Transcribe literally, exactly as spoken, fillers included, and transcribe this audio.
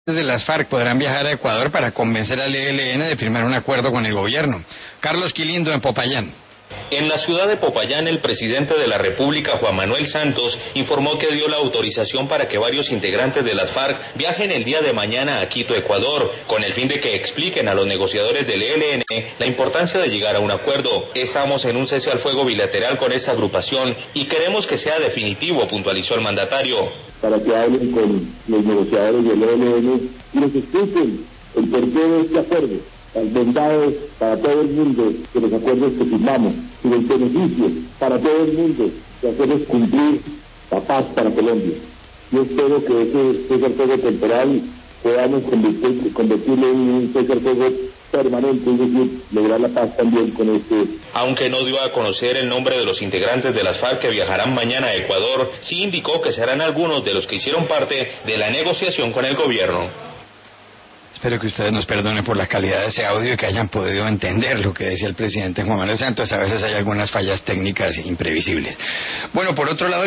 de las FARC podrán viajar a Ecuador para convencer al E L N de firmar un acuerdo con el gobierno. Carlos Quilindo en Popayán. En la ciudad de Popayán, el presidente de la República, Juan Manuel Santos, informó que dio la autorización para que varios integrantes de las FARC viajen el día de mañana a Quito, Ecuador, con el fin de que expliquen a los negociadores del E L N la importancia de llegar a un acuerdo. Estamos en un cese al fuego bilateral con esta agrupación y queremos que sea definitivo, puntualizó el mandatario. Para que hablen con los negociadores del E L N y les expliquen el porqué de este acuerdo, las bondades para todo el mundo de los acuerdos que firmamos y los beneficios para todo el mundo de hacerles cumplir la paz para Colombia. Yo espero que ese cese al fuego temporal podamos convertir, convertirlo en un cese al fuego permanente, es decir, lograr la paz también con este. Aunque no dio a conocer el nombre de los integrantes de las FARC que viajarán mañana a Ecuador, sí indicó que serán algunos de los que hicieron parte de la negociación con el gobierno. Espero que ustedes nos perdonen por la calidad de ese audio y que hayan podido entender lo que decía el presidente Juan Manuel Santos. A veces hay algunas fallas técnicas imprevisibles. Bueno, por otro lado,